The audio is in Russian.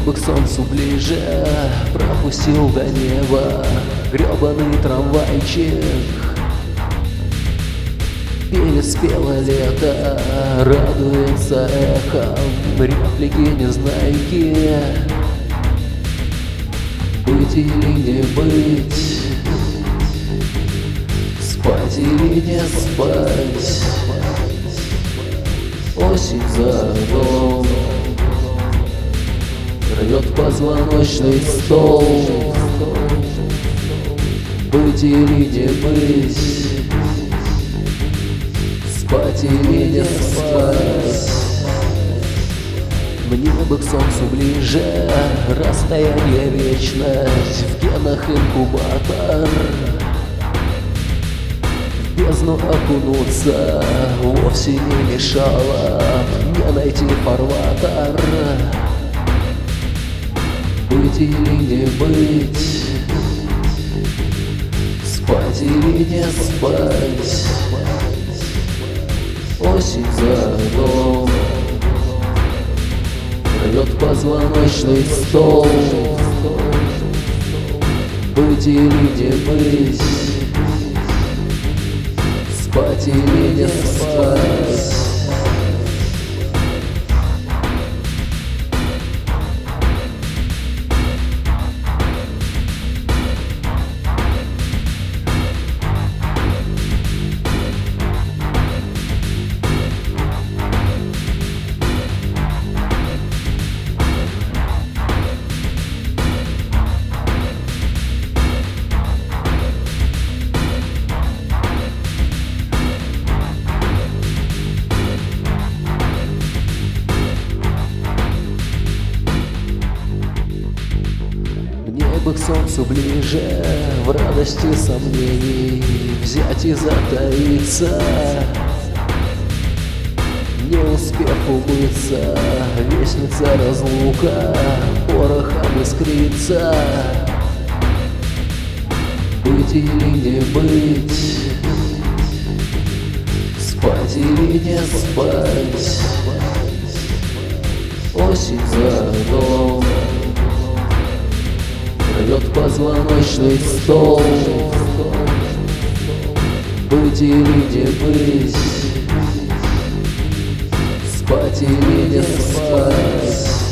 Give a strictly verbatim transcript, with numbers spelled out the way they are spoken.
бы к солнцу ближе, пропустил до неба гребаный трамвайчик. Переспело лето, радуется эхом реплики незнайки. Быть или не быть, спать или не спать. Осень за окном рвет позвоночный стол. Быть или не быть, спать или не спать. Мне бы к солнцу ближе, расстояние вечность, в генах инкубатор. В бездну окунуться вовсе не мешало мне найти фарватер. Быть или не быть, спать или не спать. Осень за окном рвет позвоночный стол. Быть или не быть, спать или не спать. Мне бы к солнцу ближе, в радости сомнений взять и затаиться. Не успев умыться, вестница разлука порохом искрится. Быть или не быть, спать или не спать. Осень за окном рвет позвоночный стол. Быть или не быть, спать или не спать.